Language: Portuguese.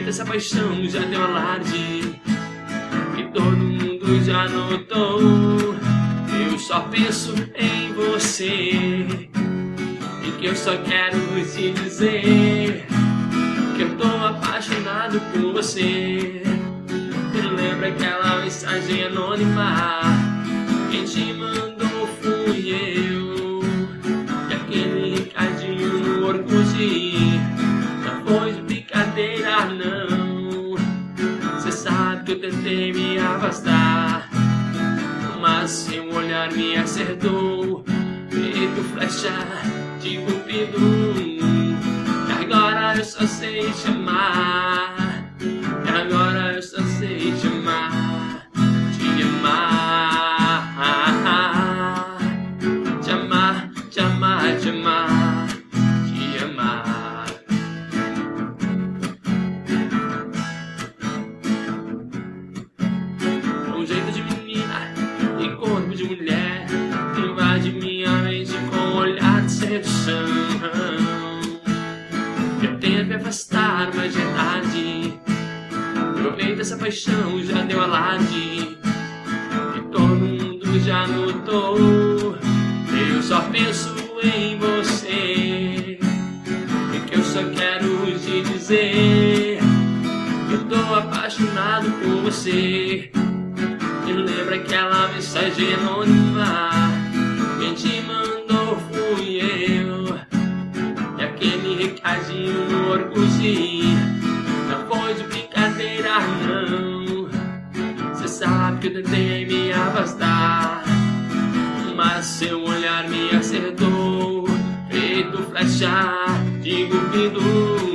dessa paixão já deu alarde e todo mundo já notou. Eu só penso em você e que eu só quero te dizer que eu tô apaixonado por você. Me lembra aquela mensagem anônima? Quem te mandou fui eu. E aquele recadinho no Orkut não foi de brincadeira não. Cê sabe que eu tentei me afastar, mas seu olhar me acertou, feito flecha de cupido. E agora eu só sei te amar. E agora eu só sei te amar, te amar, te amar, te amar, te amar, te amar. Com jeito de menina e corpo de mulher, invade minha mente com um olhar de sedução. Eu tento me afastar, mas é tarde. Meu peito essa paixão já deu alarde e todo mundo já notou. Eu só penso em você e que eu só quero te dizer que eu tô apaixonado por você. Me lembra aquela mensagem anônima? Quem te mandou fui eu. E aquele recadinho no Orkut não foi de brincadeira não. Cê sabe que eu tentei me afastar, mas seu olhar me acertou, feito flecha de cupido.